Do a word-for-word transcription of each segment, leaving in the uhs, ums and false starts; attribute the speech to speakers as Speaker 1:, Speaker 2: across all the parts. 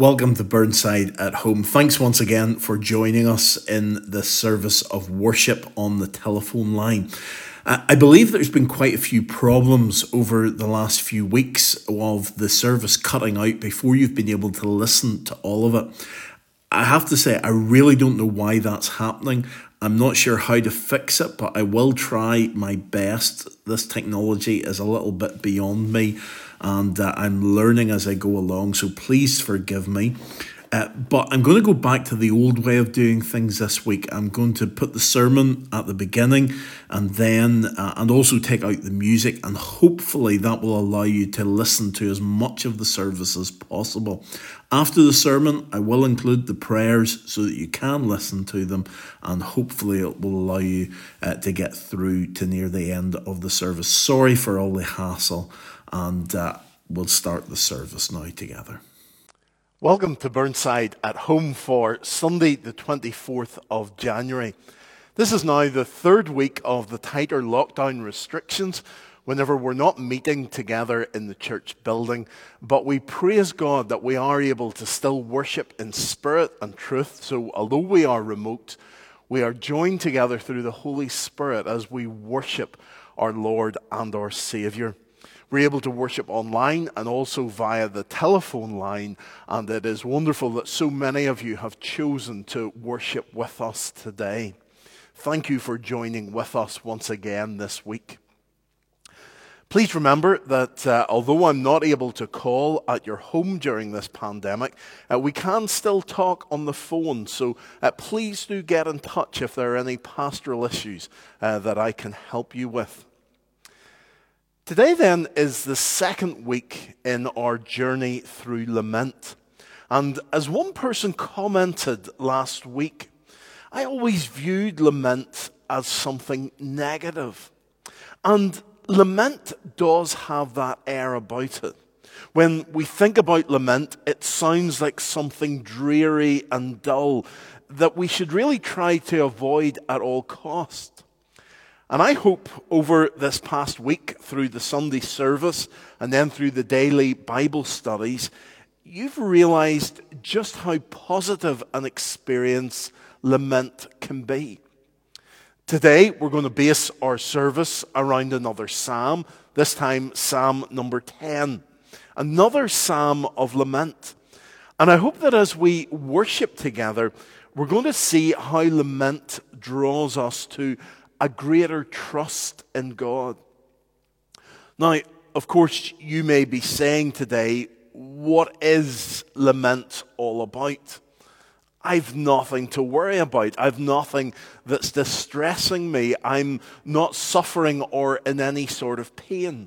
Speaker 1: Welcome to Burnside at Home. Thanks once again for joining us in the service of worship on the telephone line. Uh, I believe there's been quite a few problems over the last few weeks of the service cutting out before you've been able to listen to all of it. I have to say, I really don't know why that's happening. I'm not sure how to fix it, but I will try my best. This technology is a little bit beyond me, and uh, I'm learning as I go along, so please forgive me. Uh, but I'm going to go back to the old way of doing things this week. I'm going to put the sermon at the beginning and then, uh, and also take out the music, and hopefully that will allow you to listen to as much of the service as possible. After the sermon, I will include the prayers so that you can listen to them, and hopefully it will allow you uh, to get through to near the end of the service. Sorry for all the hassle, and uh, we'll start the service now together.
Speaker 2: Welcome to Burnside at Home for Sunday, the twenty-fourth of January. This is now the third week of the tighter lockdown restrictions, whenever we're not meeting together in the church building. But we praise God that we are able to still worship in spirit and truth. So although we are remote, we are joined together through the Holy Spirit as we worship our Lord and our Saviour. We're able to worship online and also via the telephone line, and it is wonderful that so many of you have chosen to worship with us today. Thank you for joining with us once again this week. Please remember that uh, although I'm not able to call at your home during this pandemic, uh, we can still talk on the phone, so uh, please do get in touch if there are any pastoral issues uh, that I can help you with. Today, then, is the second week in our journey through lament. And as one person commented last week, I always viewed lament as something negative. And lament does have that air about it. When we think about lament, it sounds like something dreary and dull that we should really try to avoid at all costs. And I hope over this past week, through the Sunday service and then through the daily Bible studies, you've realized just how positive an experience lament can be. Today, we're going to base our service around another psalm, this time Psalm number ten, another psalm of lament. And I hope that as we worship together, we're going to see how lament draws us to a greater trust in God. Now, of course, you may be saying today, what is lament all about? I've nothing to worry about. I've nothing that's distressing me. I'm not suffering or in any sort of pain.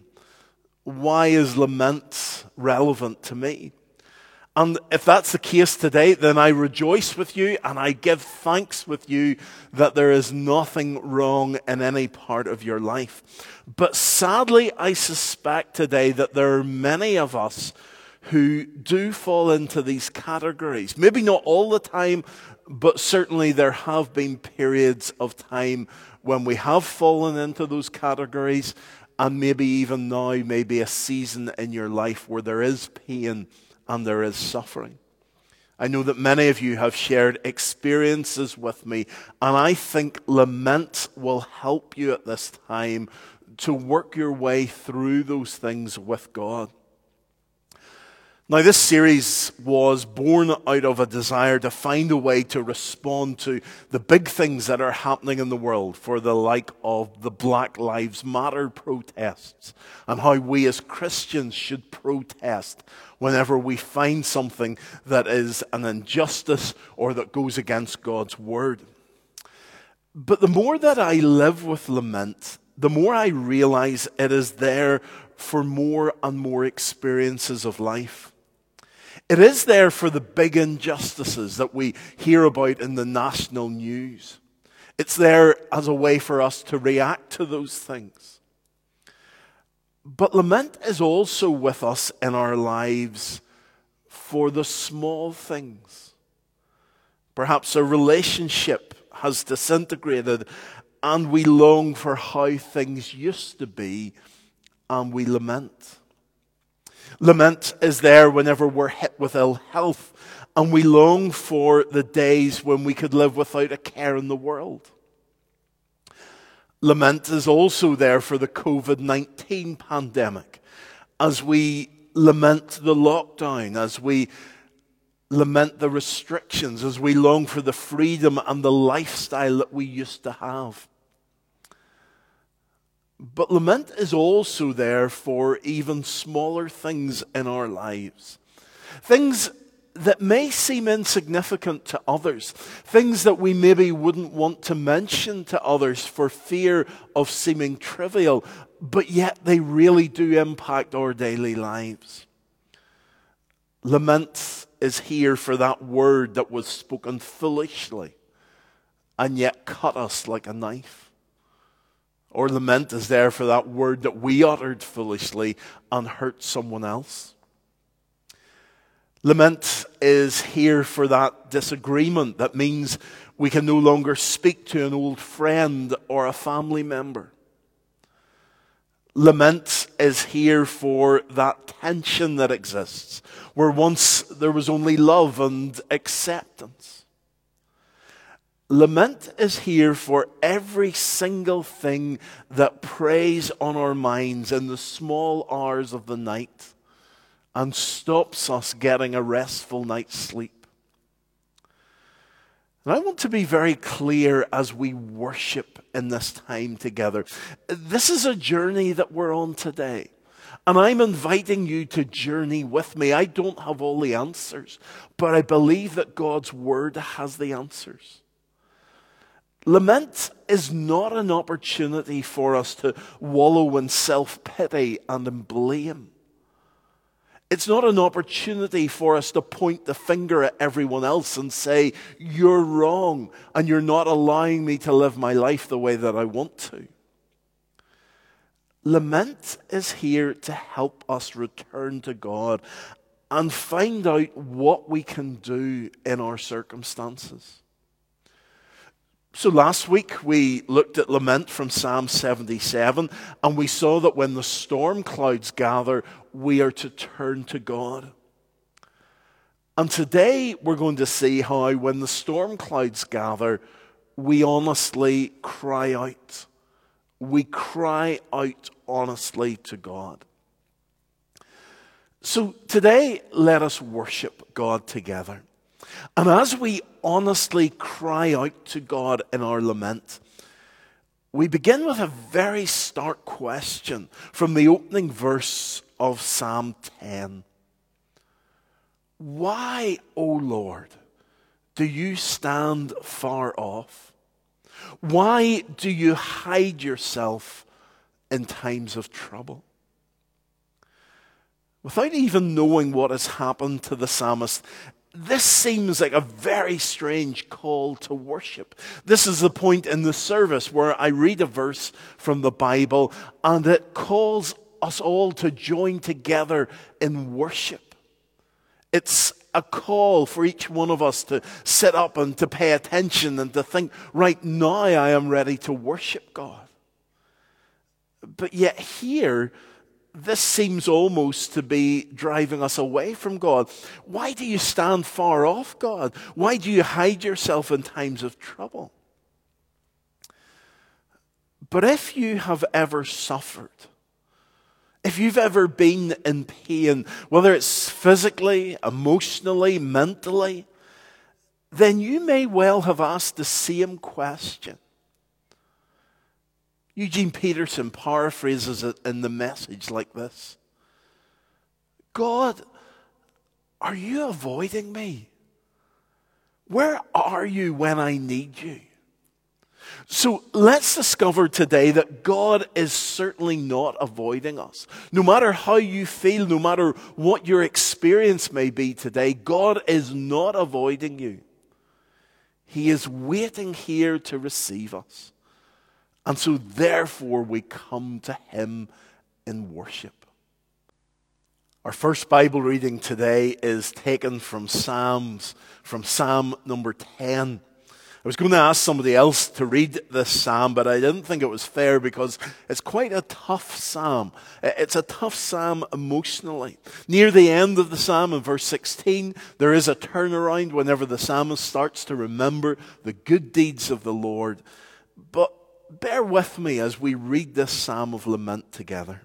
Speaker 2: Why is lament relevant to me? And if that's the case today, then I rejoice with you and I give thanks with you that there is nothing wrong in any part of your life. But sadly, I suspect today that there are many of us who do fall into these categories. Maybe not all the time, but certainly there have been periods of time when we have fallen into those categories, and maybe even now, maybe a season in your life where there is pain and there is suffering. I know that many of you have shared experiences with me, and I think lament will help you at this time to work your way through those things with God. Now, this series was born out of a desire to find a way to respond to the big things that are happening in the world, for the like of the Black Lives Matter protests, and how we as Christians should protest whenever we find something that is an injustice or that goes against God's word. But the more that I live with lament, the more I realize it is there for more and more experiences of life. It is there for the big injustices that we hear about in the national news. It's there as a way for us to react to those things. But lament is also with us in our lives for the small things. Perhaps a relationship has disintegrated and we long for how things used to be, and we lament. Lament is there whenever we're hit with ill health and we long for the days when we could live without a care in the world. Lament is also there for the covid nineteen pandemic, as we lament the lockdown, as we lament the restrictions, as we long for the freedom and the lifestyle that we used to have. But lament is also there for even smaller things in our lives. Things that may seem insignificant to others. Things that we maybe wouldn't want to mention to others for fear of seeming trivial, but yet they really do impact our daily lives. Lament is here for that word that was spoken foolishly and yet cut us like a knife. Or lament is there for that word that we uttered foolishly and hurt someone else. Lament is here for that disagreement that means we can no longer speak to an old friend or a family member. Lament is here for that tension that exists, where once there was only love and acceptance. Lament is here for every single thing that preys on our minds in the small hours of the night and stops us getting a restful night's sleep. And I want to be very clear as we worship in this time together. This is a journey that we're on today. And I'm inviting you to journey with me. I don't have all the answers, but I believe that God's word has the answers. Lament is not an opportunity for us to wallow in self-pity and in blame. It's not an opportunity for us to point the finger at everyone else and say, you're wrong and you're not allowing me to live my life the way that I want to. Lament is here to help us return to God and find out what we can do in our circumstances. So last week we looked at lament from Psalm seventy-seven, and we saw that when the storm clouds gather, we are to turn to God. And today we're going to see how when the storm clouds gather, we honestly cry out. We cry out honestly to God. So today, let us worship God together. And as we honestly cry out to God in our lament, we begin with a very stark question from the opening verse of Psalm ten. Why, O Lord, do you stand far off? Why do you hide yourself in times of trouble? Without even knowing what has happened to the psalmist, this seems like a very strange call to worship. This is the point in the service where I read a verse from the Bible and it calls us all to join together in worship. It's a call for each one of us to sit up and to pay attention and to think, right now I am ready to worship God. But yet here, this seems almost to be driving us away from God. Why do you stand far off, God? Why do you hide yourself in times of trouble? But if you have ever suffered, if you've ever been in pain, whether it's physically, emotionally, mentally, then you may well have asked the same question. Eugene Peterson paraphrases it in the Message like this. God, are you avoiding me? Where are you when I need you? So let's discover today that God is certainly not avoiding us. No matter how you feel, no matter what your experience may be today, God is not avoiding you. He is waiting here to receive us. And so therefore we come to him in worship. Our first Bible reading today is taken from Psalms, from Psalm number ten. I was going to ask somebody else to read this psalm, but I didn't think it was fair because it's quite a tough psalm. It's a tough psalm emotionally. Near the end of the psalm, in verse sixteen, there is a turnaround whenever the psalmist starts to remember the good deeds of the Lord. But bear with me as we read this psalm of lament together.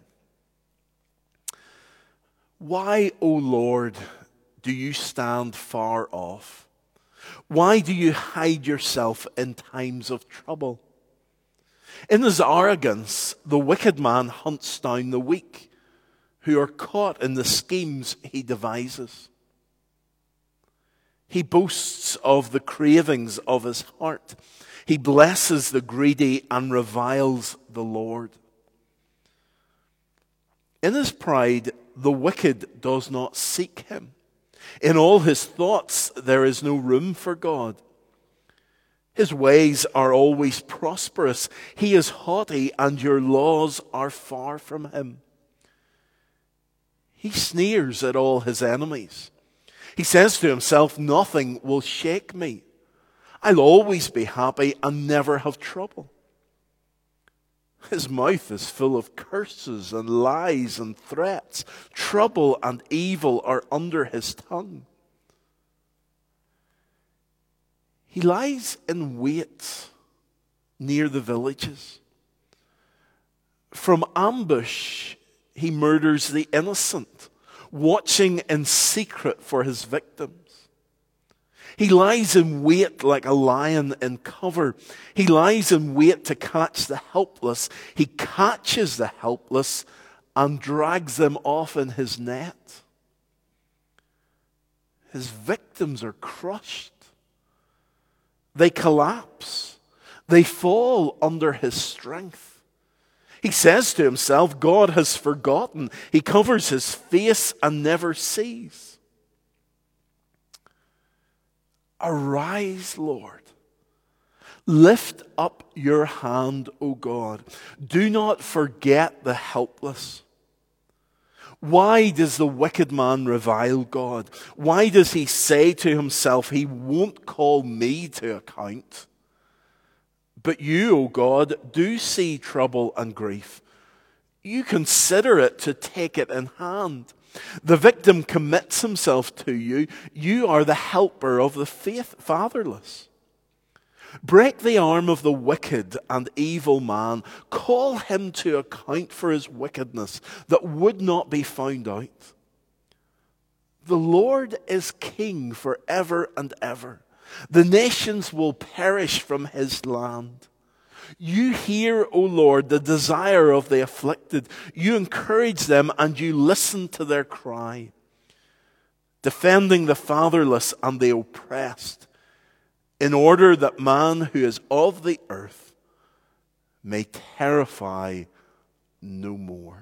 Speaker 2: Why, O Lord, do you stand far off? Why do you hide yourself in times of trouble? In his arrogance, the wicked man hunts down the weak, who are caught in the schemes he devises. He boasts of the cravings of his heart. He blesses the greedy and reviles the Lord. In his pride, the wicked does not seek him. In all his thoughts, there is no room for God. His ways are always prosperous. He is haughty, and your laws are far from him. He sneers at all his enemies. He says to himself, nothing will shake me. I'll always be happy and never have trouble. His mouth is full of curses and lies and threats. Trouble and evil are under his tongue. He lies in wait near the villages. From ambush, he murders the innocent, watching in secret for his victims. He lies in wait like a lion in cover. He lies in wait to catch the helpless. He catches the helpless and drags them off in his net. His victims are crushed. They collapse. They fall under his strength. He says to himself, God has forgotten. He covers his face and never sees. Arise, Lord. Lift up your hand, O God. Do not forget the helpless. Why does the wicked man revile God? Why does he say to himself, he won't call me to account? But you, O God, do see trouble and grief. You consider it to take it in hand. The victim commits himself to you. You are the helper of the faith fatherless. Break the arm of the wicked and evil man. Call him to account for his wickedness that would not be found out. The Lord is king forever and ever. The nations will perish from his land. You hear, O Lord, the desire of the afflicted. You encourage them and you listen to their cry, defending the fatherless and the oppressed, in order that man who is of the earth may terrify no more.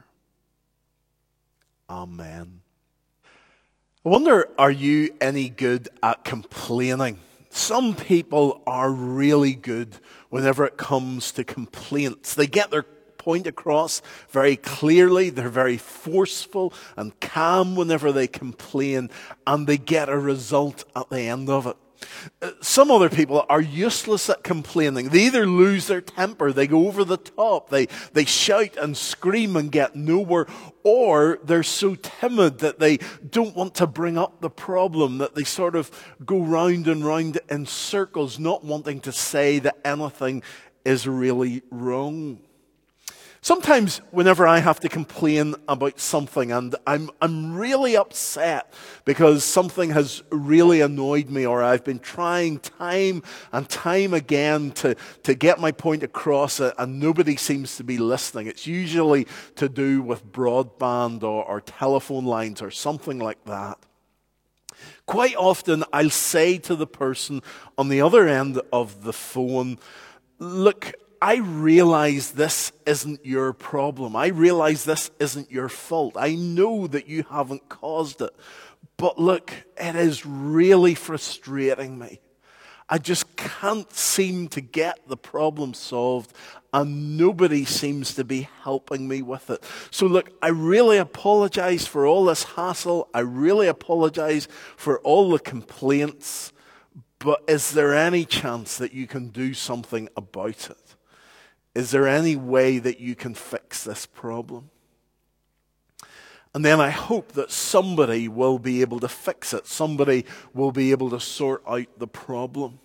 Speaker 2: Amen. I wonder, are you any good at complaining? Some people are really good whenever it comes to complaints. They get their point across very clearly. They're very forceful and calm whenever they complain, and they get a result at the end of it. Some other people are useless at complaining. They either lose their temper, they go over the top, they, they shout and scream and get nowhere, or they're so timid that they don't want to bring up the problem, that they sort of go round and round in circles, not wanting to say that anything is really wrong. Sometimes whenever I have to complain about something and I'm I'm really upset because something has really annoyed me, or I've been trying time and time again to, to get my point across and nobody seems to be listening. It's usually to do with broadband or, or telephone lines or something like that. Quite often I'll say to the person on the other end of the phone, look, I realize this isn't your problem. I realize this isn't your fault. I know that you haven't caused it. But look, it is really frustrating me. I just can't seem to get the problem solved, and nobody seems to be helping me with it. So look, I really apologize for all this hassle. I really apologize for all the complaints. but is there any chance that you can do something about it? Is there any way that you can fix this problem? And then I hope that somebody will be able to fix it. Somebody will be able to sort out the problem.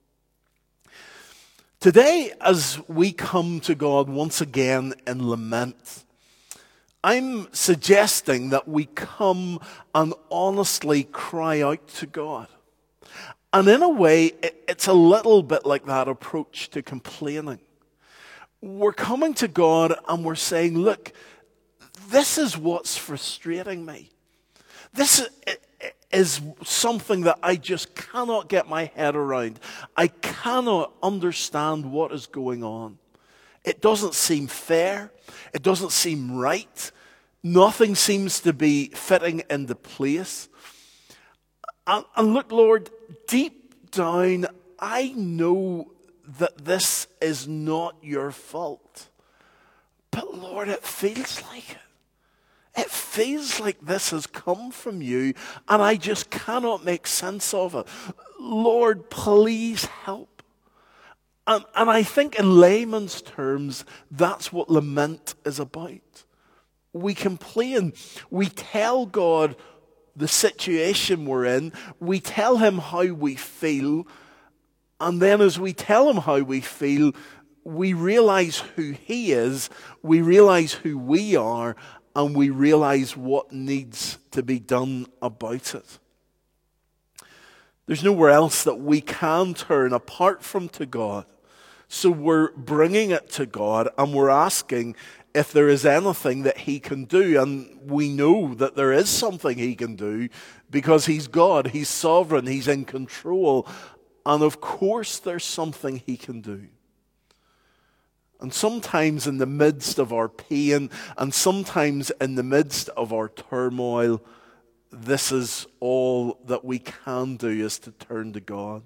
Speaker 2: Today, as we come to God once again in lament, I'm suggesting that we come and honestly cry out to God. And in a way, it's a little bit like that approach to complaining. We're coming to God and we're saying, look, this is what's frustrating me. This is something that I just cannot get my head around. I cannot understand what is going on. It doesn't seem fair. It doesn't seem right. Nothing seems to be fitting into place. And, and look, Lord, deep down, I know that this is not your fault. But Lord, it feels like it. It feels like this has come from you, and I just cannot make sense of it. Lord, please help. And, and I think in layman's terms, that's what lament is about. We complain. We tell God the situation we're in. We tell him how we feel. And then as we tell him how we feel, we realize who he is. We realize who we are. And we realize what needs to be done about it. There's nowhere else that we can turn apart from to God. So we're bringing it to God and we're asking if there is anything that he can do. And we know that there is something he can do because he's God, he's sovereign, he's in control. And of course there's something he can do. And sometimes in the midst of our pain, and sometimes in the midst of our turmoil, this is all that we can do, is to turn to God.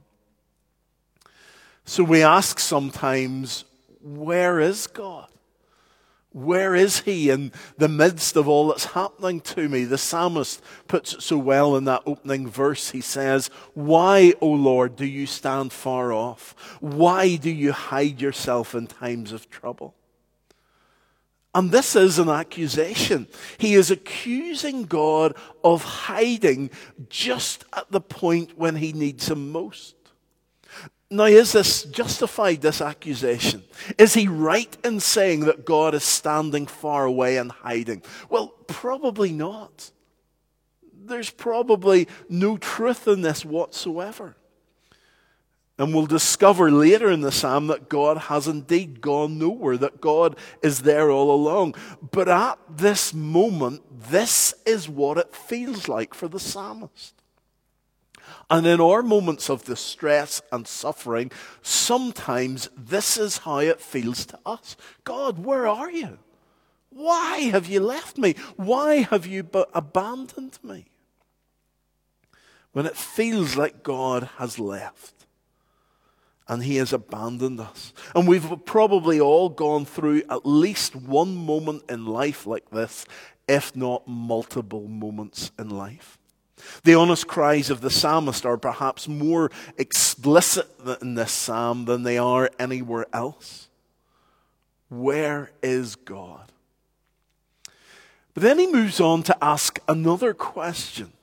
Speaker 2: So we ask sometimes, where is God? Where is he in the midst of all that's happening to me? The psalmist puts it so well in that opening verse. He says, why, O Lord, do you stand far off? Why do you hide yourself in times of trouble? And this is an accusation. He is accusing God of hiding just at the point when he needs him most. Now, is this justified, this accusation? Is he right in saying that God is standing far away and hiding? Well, probably not. There's probably no truth in this whatsoever. And we'll discover later in the psalm that God has indeed gone nowhere, that God is there all along. But at this moment, this is what it feels like for the psalmist. And in our moments of distress and suffering, sometimes this is how it feels to us. God, where are you? Why have you left me? Why have you b- abandoned me? When it feels like God has left and he has abandoned us. And we've probably all gone through at least one moment in life like this, if not multiple moments in life. The honest cries of the psalmist are perhaps more explicit in this psalm than they are anywhere else. Where is God? But then he moves on to ask another question.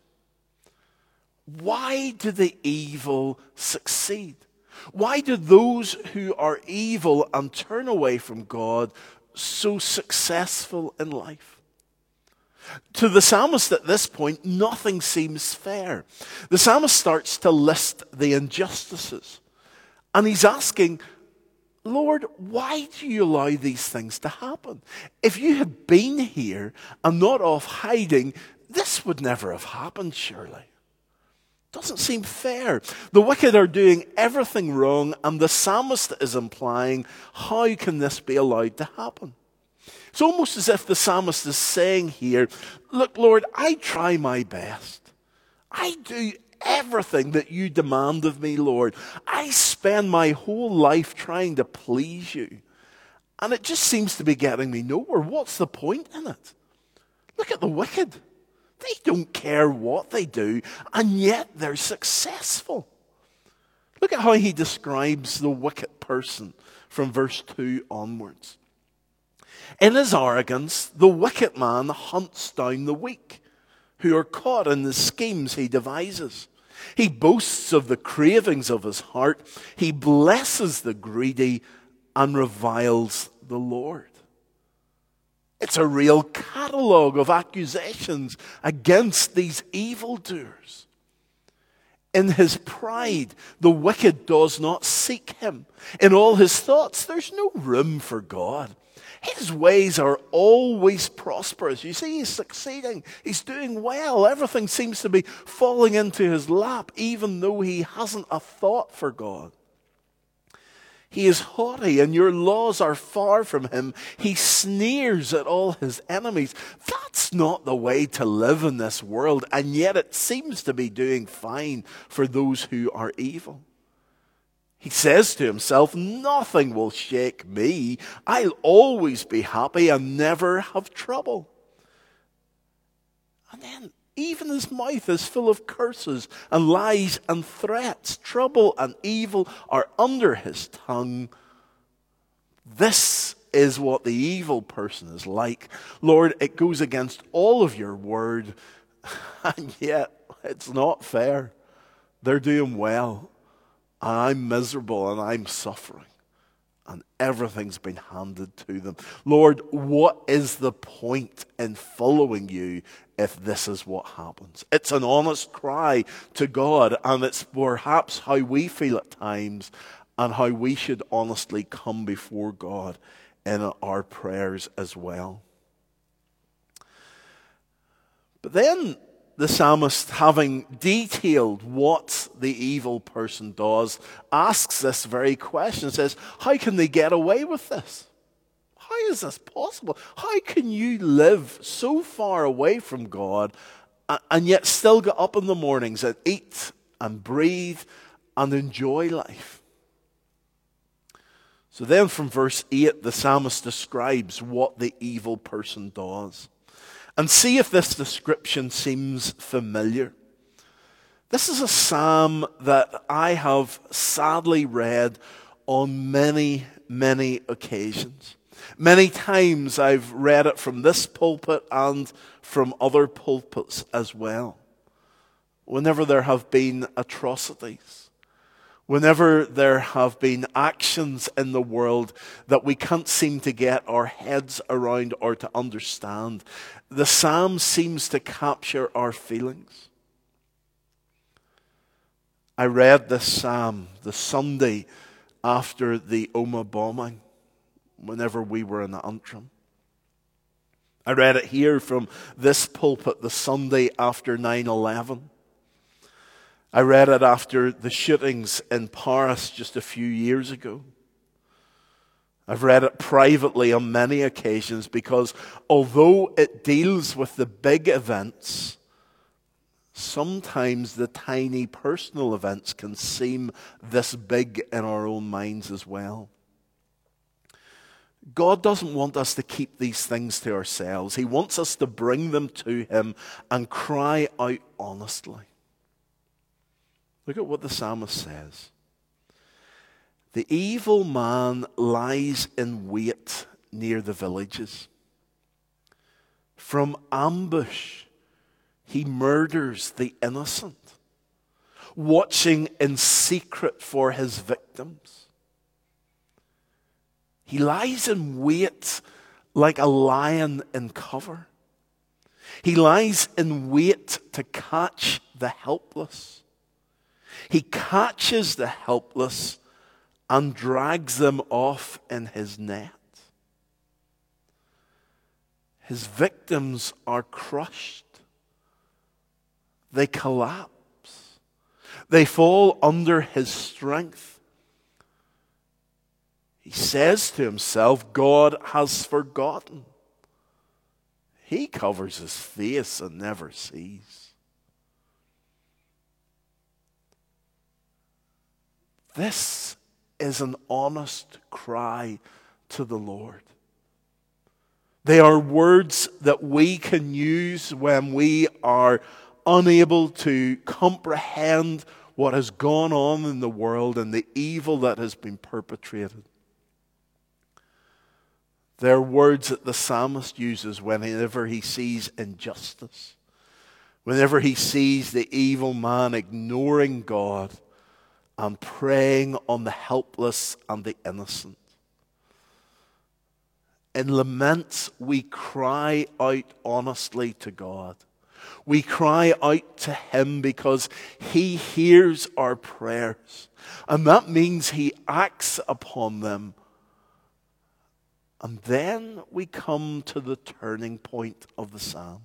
Speaker 2: Why do the evil succeed? Why do those who are evil and turn away from God so successful in life? To the psalmist at this point, nothing seems fair. The psalmist starts to list the injustices. And he's asking, Lord, why do you allow these things to happen? If you had been here and not off hiding, this would never have happened, surely. Doesn't seem fair. The wicked are doing everything wrong, and the psalmist is implying, how can this be allowed to happen? It's almost as if the psalmist is saying here, look, Lord, I try my best. I do everything that you demand of me, Lord. I spend my whole life trying to please you. And it just seems to be getting me nowhere. What's the point in it? Look at the wicked. They don't care what they do, and yet they're successful. Look at how he describes the wicked person from verse two onwards. In his arrogance, the wicked man hunts down the weak, who are caught in the schemes he devises. He boasts of the cravings of his heart. He blesses the greedy and reviles the Lord. It's a real catalogue of accusations against these evildoers. In his pride, the wicked does not seek him. In all his thoughts, there's no room for God. His ways are always prosperous. You see, he's succeeding. He's doing well. Everything seems to be falling into his lap, even though he hasn't a thought for God. He is haughty, and your laws are far from him. He sneers at all his enemies. That's not the way to live in this world, and yet it seems to be doing fine for those who are evil. He says to himself, nothing will shake me. I'll always be happy and never have trouble. And then even his mouth is full of curses and lies and threats. Trouble and evil are under his tongue. This is what the evil person is like. Lord, it goes against all of your word, and yet it's not fair. They're doing well. And I'm miserable and I'm suffering. And everything's been handed to them. Lord, what is the point in following you if this is what happens? It's an honest cry to God, and it's perhaps how we feel at times and how we should honestly come before God in our prayers as well. But then the psalmist, having detailed what the evil person does, asks this very question. Says, how can they get away with this? How is this possible? How can you live so far away from God and yet still get up in the mornings and eat and breathe and enjoy life? So then from verse eight, the psalmist describes what the evil person does. And see if this description seems familiar. This is a psalm that I have sadly read on many, many occasions. Many times I've read it from this pulpit and from other pulpits as well. Whenever there have been atrocities, whenever there have been actions in the world that we can't seem to get our heads around or to understand, the psalm seems to capture our feelings. I read this psalm the Sunday after the Omagh bombing, whenever we were in Antrim. I read it here from this pulpit the Sunday after nine eleven. I read it after the shootings in Paris just a few years ago. I've read it privately on many occasions because although it deals with the big events, sometimes the tiny personal events can seem this big in our own minds as well. God doesn't want us to keep these things to ourselves. He wants us to bring them to Him and cry out honestly. Look at what the psalmist says. The evil man lies in wait near the villages. From ambush, he murders the innocent, watching in secret for his victims. He lies in wait like a lion in cover. He lies in wait to catch the helpless. He catches the helpless and drags them off in his net. His victims are crushed. They collapse. They fall under his strength. He says to himself, God has forgotten. He covers his face and never sees. This is an honest cry to the Lord. They are words that we can use when we are unable to comprehend what has gone on in the world and the evil that has been perpetrated. They're words that the psalmist uses whenever he sees injustice, whenever he sees the evil man ignoring God and preying on the helpless and the innocent. In laments, we cry out honestly to God. We cry out to Him because He hears our prayers. And that means He acts upon them. And then we come to the turning point of the psalm.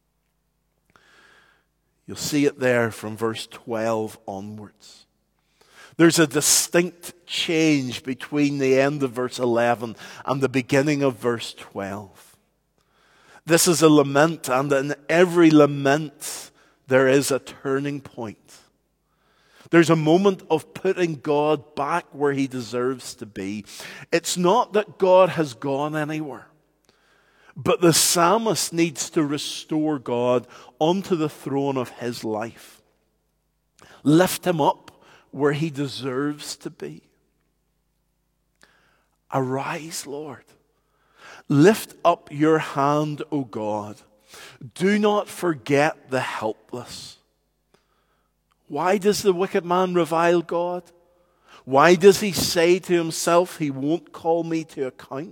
Speaker 2: You'll see it there from verse twelve onwards. There's a distinct change between the end of verse eleven and the beginning of verse twelve. This is a lament, and in every lament there is a turning point. There's a moment of putting God back where He deserves to be. It's not that God has gone anywhere, but the psalmist needs to restore God onto the throne of his life. Lift Him up where He deserves to be. Arise, Lord. Lift up your hand, O God. Do not forget the helpless. Why does the wicked man revile God? Why does he say to himself, He won't call me to account?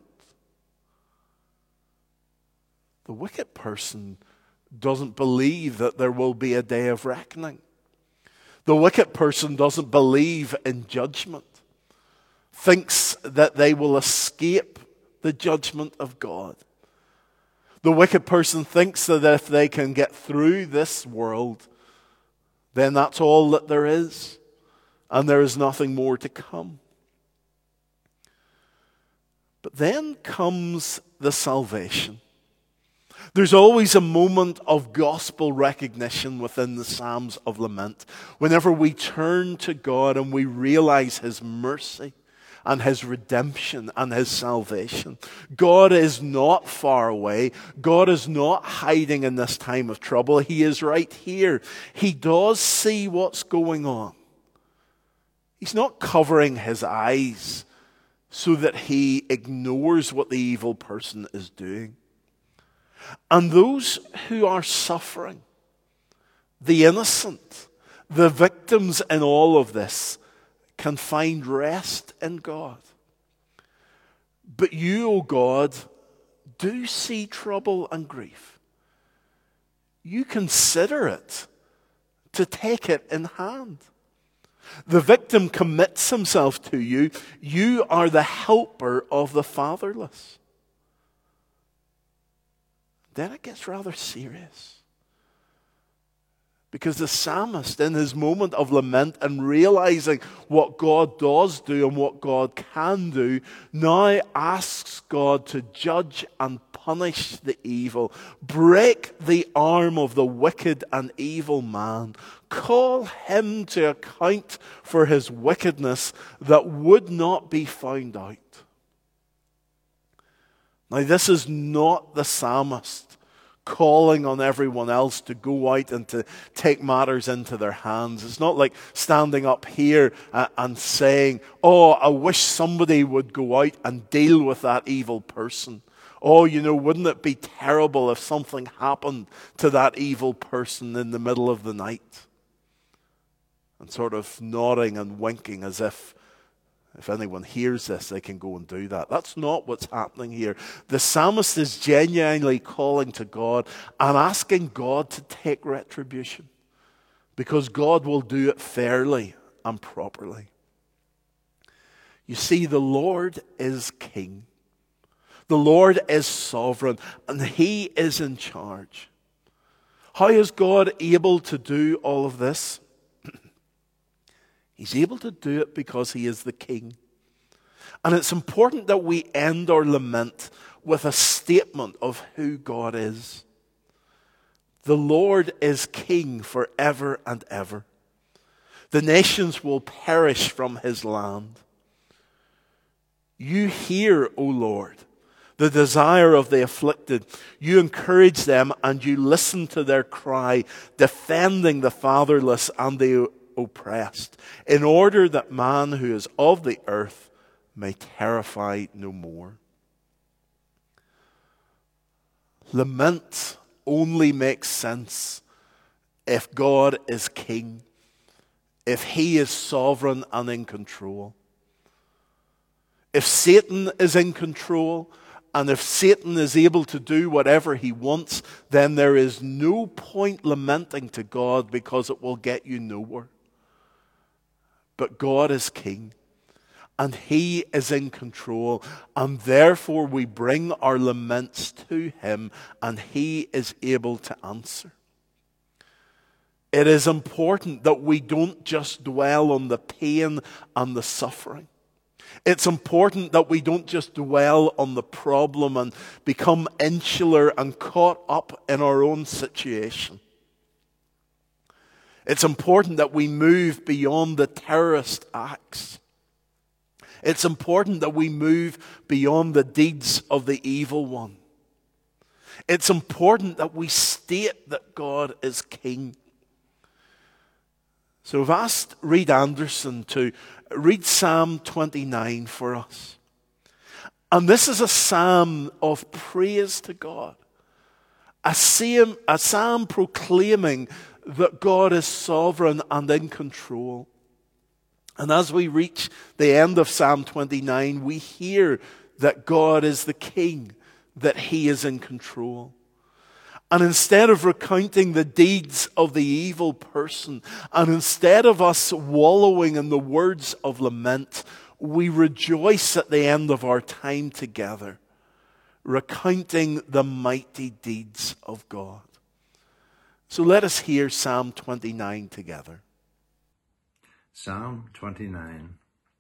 Speaker 2: The wicked person doesn't believe that there will be a day of reckoning. The wicked person doesn't believe in judgment, thinks that they will escape the judgment of God. The wicked person thinks that if they can get through this world, then that's all that there is, and there is nothing more to come. But then comes the salvation. There's always a moment of gospel recognition within the Psalms of Lament. Whenever we turn to God and we realize His mercy and His redemption and His salvation. God is not far away. God is not hiding in this time of trouble. He is right here. He does see what's going on. He's not covering His eyes so that He ignores what the evil person is doing. And those who are suffering, the innocent, the victims in all of this, can find rest in God. But you, O God, do see trouble and grief. You consider it to take it in hand. The victim commits himself to you. You are the helper of the fatherless. Then it gets rather serious. Because the psalmist, in his moment of lament and realizing what God does do and what God can do, now asks God to judge and punish the evil, break the arm of the wicked and evil man, call him to account for his wickedness that would not be found out. Now, this is not the psalmist calling on everyone else to go out and to take matters into their hands. It's not like standing up here uh, and saying, oh, I wish somebody would go out and deal with that evil person. Oh, you know, wouldn't it be terrible if something happened to that evil person in the middle of the night? And sort of nodding and winking as if If anyone hears this, they can go and do that. That's not what's happening here. The psalmist is genuinely calling to God and asking God to take retribution, because God will do it fairly and properly. You see, the Lord is king. The Lord is sovereign, and He is in charge. How is God able to do all of this? He's able to do it because He is the King. And it's important that we end our lament with a statement of who God is. The Lord is King forever and ever. The nations will perish from His land. You hear, O Lord, the desire of the afflicted. You encourage them and you listen to their cry, defending the fatherless and the oppressed, in order that man who is of the earth may terrify no more. Lament only makes sense if God is king, if he is sovereign and in control. If Satan is in control, and if Satan is able to do whatever he wants, then there is no point lamenting to God, because it will get you nowhere. But God is king, and he is in control, and therefore we bring our laments to him, and he is able to answer. It is important that we don't just dwell on the pain and the suffering. It's important that we don't just dwell on the problem and become insular and caught up in our own situation. It's important that we move beyond the terrorist acts. It's important that we move beyond the deeds of the evil one. It's important that we state that God is king. So I've asked Reed Anderson to read Psalm twenty-nine for us. And this is a psalm of praise to God. A psalm, a psalm proclaiming that God is sovereign and in control. And as we reach the end of Psalm twenty-nine, we hear that God is the king, that he is in control. And instead of recounting the deeds of the evil person, and instead of us wallowing in the words of lament, we rejoice at the end of our time together, recounting the mighty deeds of God. So let us hear Psalm twenty-nine together.
Speaker 3: Psalm twenty-nine.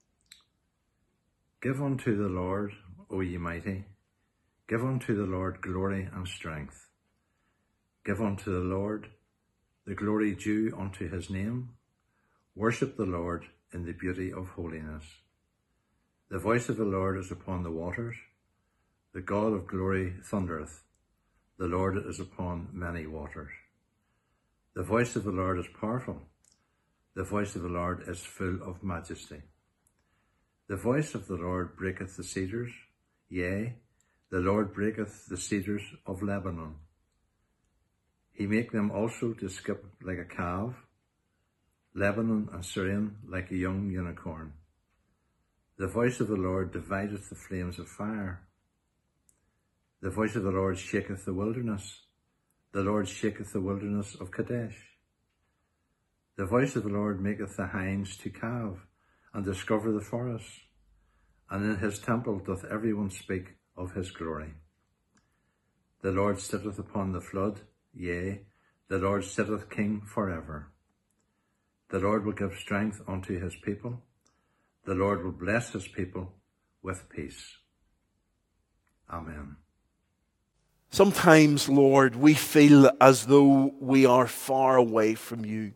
Speaker 3: Give unto the Lord, O ye mighty, give unto the Lord glory and strength. Give unto the Lord the glory due unto his name. Worship the Lord in the beauty of holiness. The voice of the Lord is upon the waters. The God of glory thundereth. The Lord is upon many waters. The voice of the Lord is powerful. The voice of the Lord is full of majesty. The voice of the Lord breaketh the cedars. Yea, the Lord breaketh the cedars of Lebanon. He make them also to skip like a calf, Lebanon and Syrian like a young unicorn. The voice of the Lord divideth the flames of fire. The voice of the Lord shaketh the wilderness. The Lord shaketh the wilderness of Kadesh. The voice of the Lord maketh the hinds to calve, and discover the forests. And in his temple doth every one speak of his glory. The Lord sitteth upon the flood. Yea, the Lord sitteth king forever. The Lord will give strength unto his people. The Lord will bless his people with peace. Amen.
Speaker 2: Sometimes, Lord, we feel as though we are far away from you.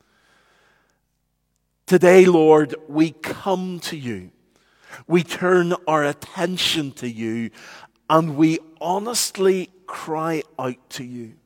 Speaker 2: Today, Lord, we come to you. We turn our attention to you, and we honestly cry out to you.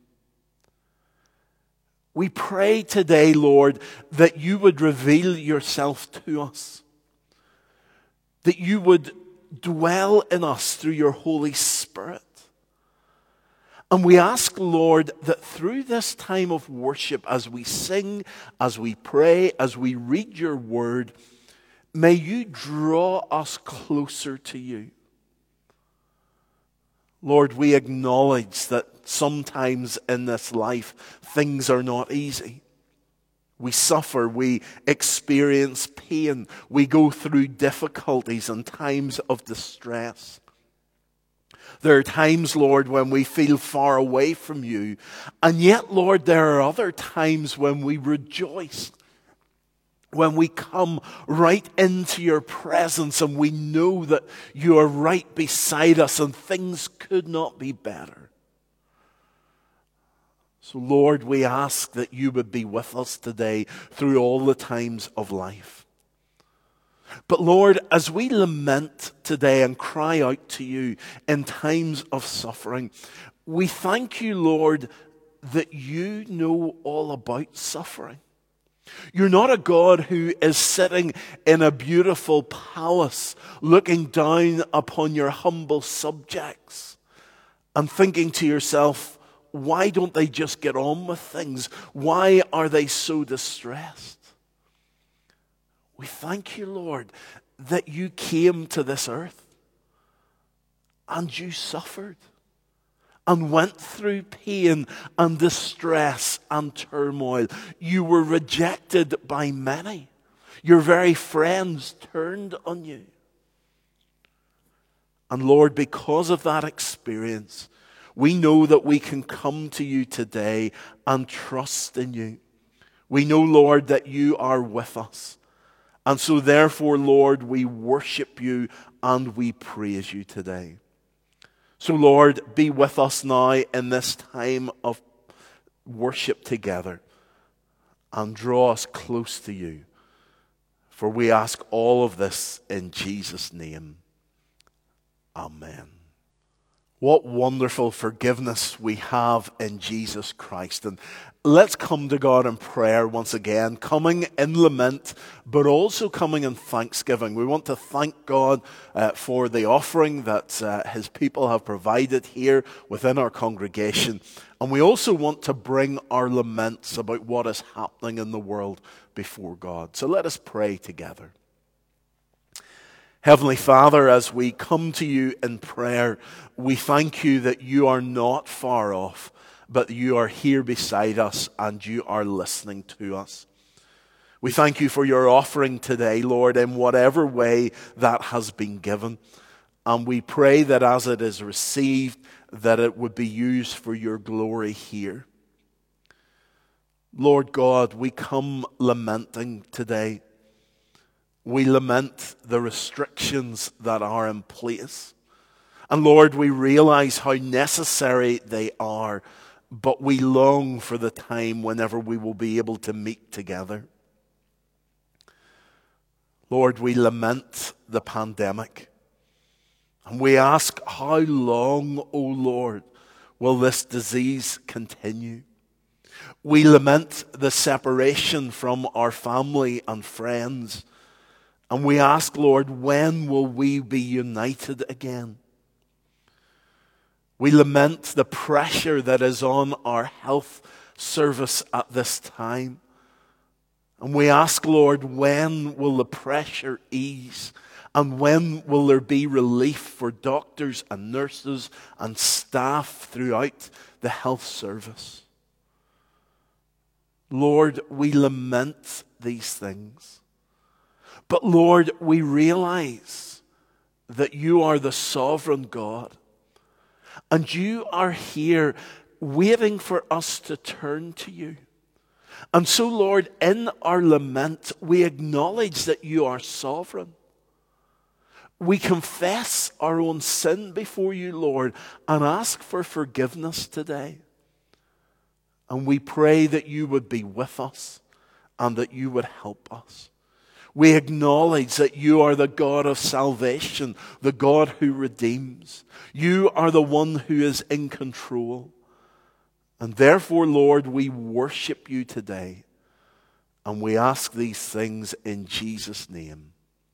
Speaker 2: We pray today, Lord, that you would reveal yourself to us, that you would dwell in us through your Holy Spirit. And we ask, Lord, that through this time of worship, as we sing, as we pray, as we read your word, may you draw us closer to you. Lord, we acknowledge that sometimes in this life, things are not easy. We suffer, we experience pain, we go through difficulties and times of distress. There are times, Lord, when we feel far away from you, and yet, Lord, there are other times when we rejoice, when we come right into your presence and we know that you are right beside us and things could not be better. So, Lord, we ask that you would be with us today through all the times of life. But, Lord, as we lament today and cry out to you in times of suffering, we thank you, Lord, that you know all about suffering. You're not a God who is sitting in a beautiful palace looking down upon your humble subjects and thinking to yourself, why don't they just get on with things? Why are they so distressed? We thank you, Lord, that you came to this earth and you suffered and went through pain and distress and turmoil. You were rejected by many. Your very friends turned on you. And Lord, because of that experience, we know that we can come to you today and trust in you. We know, Lord, that you are with us. And so therefore, Lord, we worship you and we praise you today. So, Lord, be with us now in this time of worship together and draw us close to you. For we ask all of this in Jesus' name. Amen. What wonderful forgiveness we have in Jesus Christ. And let's come to God in prayer once again, coming in lament, but also coming in thanksgiving. We want to thank God uh, for the offering that uh, his people have provided here within our congregation. And we also want to bring our laments about what is happening in the world before God. So let us pray together. Heavenly Father, as we come to you in prayer, we thank you that you are not far off, but you are here beside us and you are listening to us. We thank you for your offering today, Lord, in whatever way that has been given. And we pray that as it is received, that it would be used for your glory here. Lord God, we come lamenting today. We lament the restrictions that are in place. And Lord, we realize how necessary they are, but we long for the time whenever we will be able to meet together. Lord, we lament the pandemic. And we ask, how long, O Lord, will this disease continue? We lament the separation from our family and friends. And we ask, Lord, when will we be united again? We lament the pressure that is on our health service at this time. And we ask, Lord, when will the pressure ease? And when will there be relief for doctors and nurses and staff throughout the health service? Lord, we lament these things. But Lord, we realize that you are the sovereign God. And you are here waiting for us to turn to you. And so, Lord, in our lament, we acknowledge that you are sovereign. We confess our own sin before you, Lord, and ask for forgiveness today. And we pray that you would be with us and that you would help us. We acknowledge that you are the God of salvation, the God who redeems. You are the one who is in control. And therefore, Lord, we worship you today. And we ask these things in Jesus' name.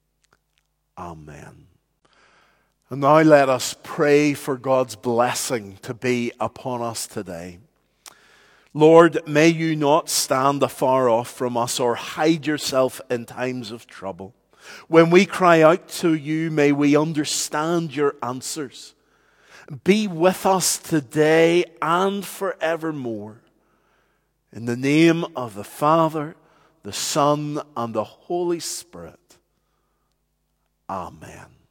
Speaker 2: Amen. And now let us pray for God's blessing to be upon us today. Lord, may you not stand afar off from us or hide yourself in times of trouble. When we cry out to you, may we understand your answers. Be with us today and forevermore. In the name of the Father, the Son, and the Holy Spirit. Amen.